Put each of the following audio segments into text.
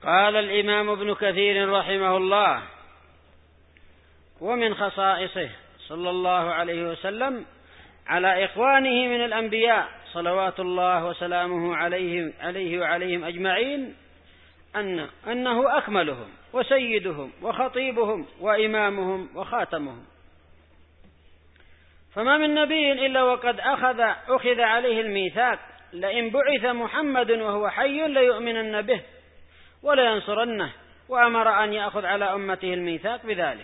قال الإمام ابن كثير رحمه الله: ومن خصائصه صلى الله عليه وسلم على إخوانه من الأنبياء صلوات الله وسلامه عليه وعليهم أجمعين أنه أكملهم وسيدهم وخطيبهم وإمامهم وخاتمهم، فما من نبي إلا وقد أخذ عليه الميثاق: لئن بعث محمد وهو حي ليؤمنن به ولينصرنه، وأمر أن يأخذ على أمته الميثاق بذلك.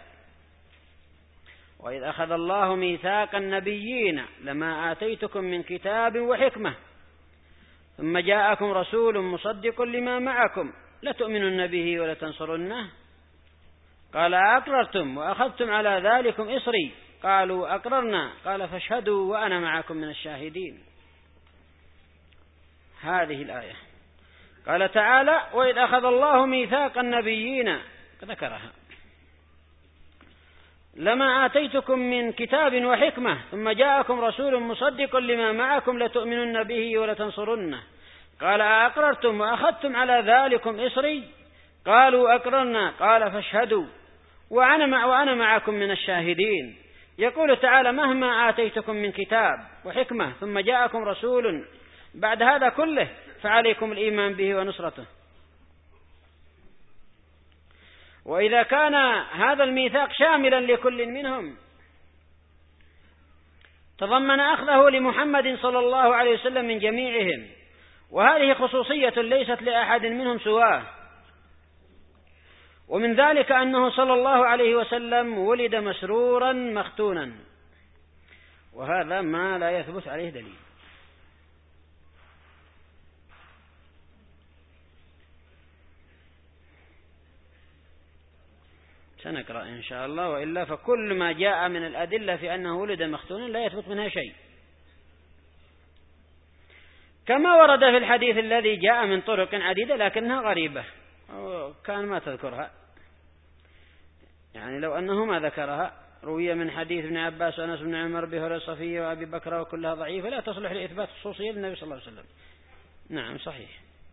وإذ أخذ الله ميثاق النبيين لما آتيتكم من كتاب وحكمة ثم جاءكم رسول مصدق لما معكم لتؤمنن به ولتنصرنه، قال: أقررتم وأخذتم على ذلكم إصري؟ قالوا: أقررنا. قال: فاشهدوا وأنا معكم من الشاهدين. هذه الآية. قال تعالى: وإذ أخذ الله ميثاق النبيين، ذكرها: لما آتيتكم من كتاب وحكمة ثم جاءكم رسول مصدق لما معكم لتؤمنن به ولتنصرنه، قال: أقررتم وأخذتم على ذلكم إصري؟ قالوا: أقررنا. قال: فاشهدوا وأنا معكم من الشاهدين. يقول تعالى: مهما آتيتكم من كتاب وحكمة ثم جاءكم رسول بعد هذا كله فعليكم الإيمان به ونصرته. وإذا كان هذا الميثاق شاملا لكل منهم تضمن أخذه لمحمد صلى الله عليه وسلم من جميعهم، وهذه خصوصية ليست لأحد منهم سواه. ومن ذلك أنه صلى الله عليه وسلم ولد مسرورا مختونا، وهذا ما لا يثبت عليه دليل. سنقرأ إن شاء الله، وإلا فكل ما جاء من الأدلة في أنه ولد مختونا لا يثبت منها شيء، كما ورد في الحديث الذي جاء من طرق عديدة لكنها غريبة، كان ما تذكرها، يعني لو أنه ما ذكرها. روي من حديث ابن عباس وأنس بن عمر بهريرة صفية وأبي بكر، وكلها ضعيفة لا تصلح لإثبات خصوصية النبي صلى الله عليه وسلم. نعم صحيح.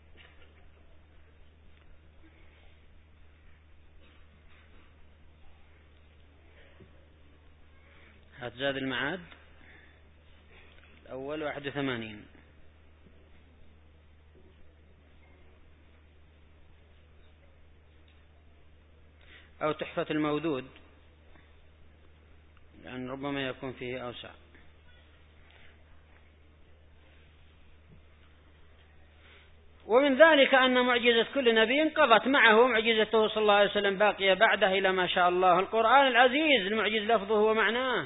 زاد المعاد الأول 81، أو تحفة المودود، لأن ربما يكون فيه أوسع. ومن ذلك أن معجزة كل نبي انقضت معه، معجزته صلى الله عليه وسلم باقية بعده إلى ما شاء الله. القرآن العزيز المعجز لفظه ومعناه،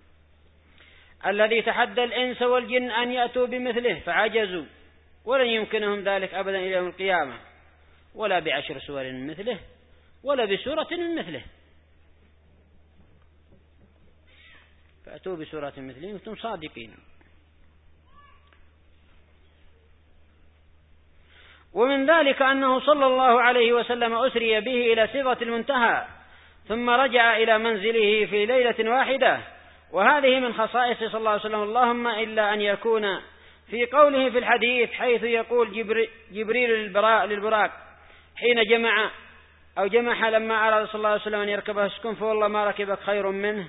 الذي تحدى الإنس والجن أن يأتوا بمثله فعجزوا، ولن يمكنهم ذلك أبدا إلى يوم القيامة، ولا ب10 سور من مثله ولا بسورة من مثله. فأتوا بسورة مثله وأنتم صادقين. ومن ذلك أنه صلى الله عليه وسلم أسري به إلى صيغة المنتهى ثم رجع إلى منزله في ليلة واحدة، وهذه من خصائصه صلى الله عليه وسلم، اللهم إلا أن يكون في قوله في الحديث حيث يقول جبريل للبراق حين جمح لما أراد صلى الله عليه وسلم أن يركبه اسكن فوالله ما ركبك خير منه.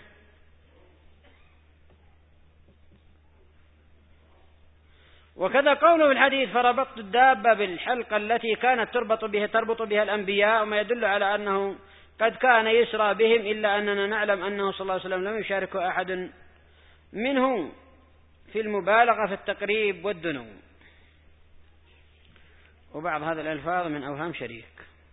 وكذا قوله في الحديث: فربطت الدابة بالحلقة التي كانت تربط بها الأنبياء، وما يدل على أنه قد كان يسرى بهم، إلا أننا نعلم أنه صلى الله عليه وسلم لم يشاركه أحد منه في المبالغة في التقريب والدنو. وبعض هذه الألفاظ من أوهام شريك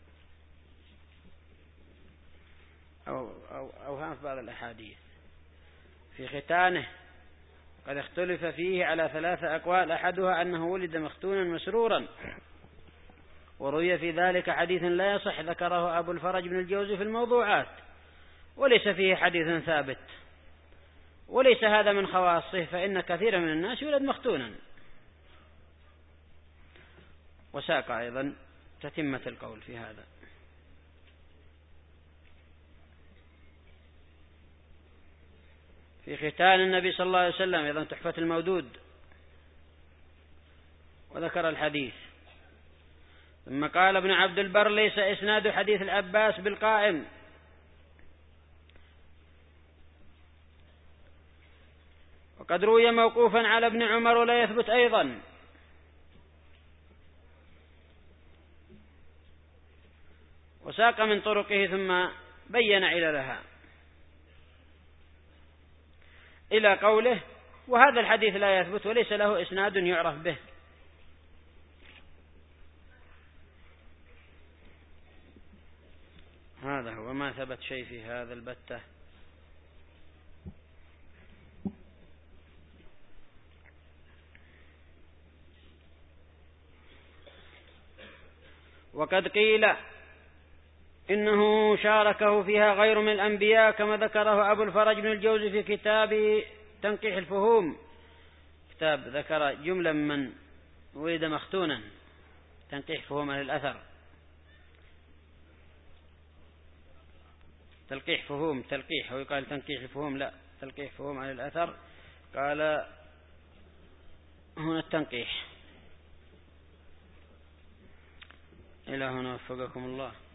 أو أوهام في بعض الأحاديث. في ختانه قد اختلف فيه على 3 أقوال، أحدها أنه ولد مختونا مسرورا، وروي في ذلك حديث لا يصح ذكره أبو الفرج بن الجوزي في الموضوعات، وليس فيه حديث ثابت، وليس هذا من خواصه، فإن كثير من الناس يولد مختونا. وساق أيضا تتمة القول في هذا. في ختان النبي صلى الله عليه وسلم أيضا تحفة المودود، وذكر الحديث: ثم قال ابن عبد البر: ليس إسناد حديث العباس بالقائم، وقد روي موقوفا على ابن عمر ولا يثبت أيضا. وساق من طرقه ثم بين عللها إلى قوله: وهذا الحديث لا يثبت وليس له إسناد يعرف به. هذا هو، ما ثبت شيء في هذا البتة. وقد قيل إنه شاركه فيها غير من الأنبياء، كما ذكره أبو الفرج بن الجوزي في كتاب تنقيح الفهوم، كتاب ذكر جملة من ولد مختونا، تنقيح فهوم أهل الأثر، تلقيح فهوم، تلقيح، هو يقال تنقيح الفهوم، لا، تلقيح فهوم أهل الأثر، قال هنا التنقيح. إلى هنا وفقكم الله.